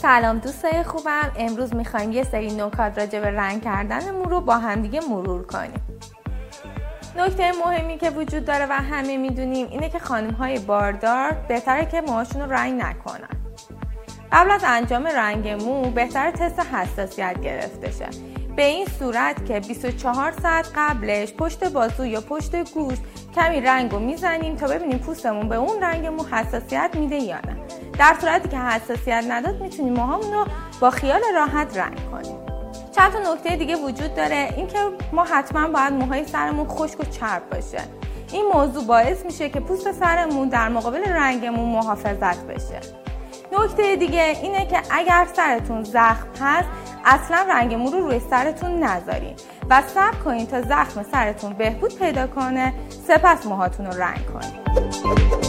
سلام دوستای خوبم. امروز میخوایم یه سری نکات راجع به رنگ کردن مو رو با هم دیگه مرور کنیم. نکته مهمی که وجود داره و همه میدونیم اینه که خانم‌های باردار بهتره که موهاشون رو رنگ نکنن. قبل از انجام رنگ مو بهتره تست حساسیت گرفته شه. به این صورت که 24 ساعت قبلش پشت بازو یا پشت گوش کمی رنگ رو میزنیم تا ببینیم پوستمون به اون رنگ مو حساسیت میده یا نه. در صورتی که حساسیت نداد میتونیم موهامون رو با خیال راحت رنگ کنیم. چند تا نکته دیگه وجود داره، این که ما حتما باید موهای سرمون خشک و چرب باشه. این موضوع باعث میشه که پوست سرمون در مقابل رنگ مو محافظت بشه. نکته دیگه اینه که اگر سرتون زخم هست اصلا رنگ مو رو روی سرتون نذارین و صبر کنین تا زخم سرتون بهبود پیدا کنه، سپس موهاتون رو رنگ کنین.